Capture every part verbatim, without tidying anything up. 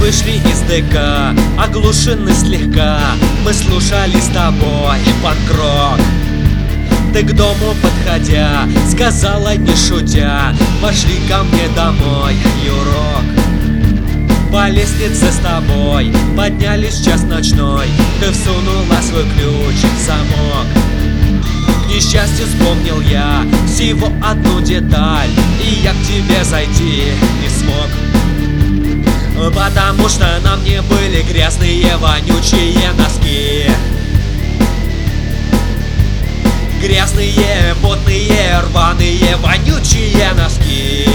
вышли из ДК, оглушены слегка. Мы слушали с тобой панк-рок. Ты к дому подходя сказала, не шутя: пошли ко мне домой, Юрок. По лестнице с тобой поднялись в час ночной. Ты всунула свой ключ в замок. К несчастью вспомнил я всего одну деталь, и я к тебе зайти не смог. Потому что на мне были грязные, вонючие носки. Грязные, потные, рваные, вонючие носки.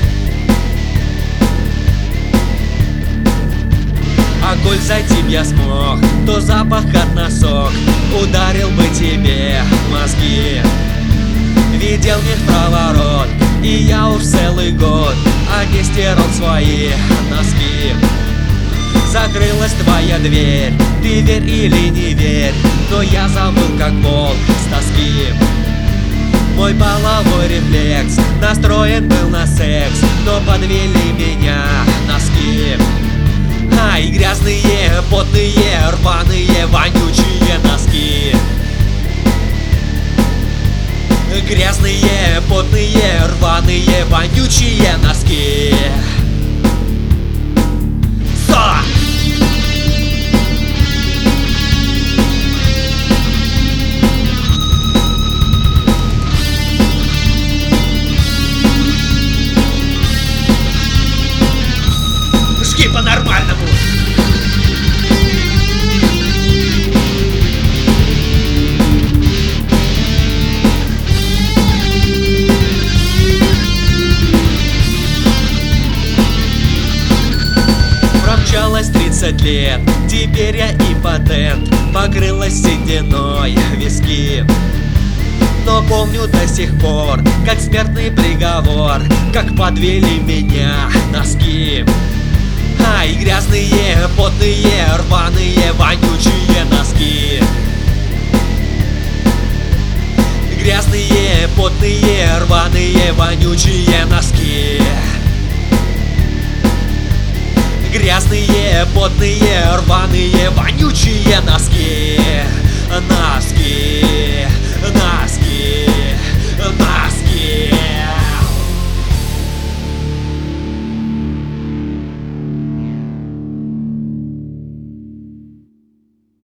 А коль зайти б я смог, то запах от носок ударил бы тебе в мозги. Видел мир проворот, и я уж целый год а не стирал свои носки. Закрылась твоя дверь, ты верь или не верь, но я забыл, как волк с тоски. Мой половой рефлекс настроен был на секс, но подвели меня носки. Ай, грязные, потные, рваные, вонючие носки. Грязные, потные, рваные, вонючие носки. Со! Жги по-нормальному. Промчалось тридцать лет, теперь я импотент, покрылась сединой виски. Но помню до сих пор, как смертный приговор, как подвели меня носки. Ай, грязные, потные, рваные, вонючие носки. Грязные, потные, рваные, вонючие носки. Грязные, потные, рваные, вонючие носки.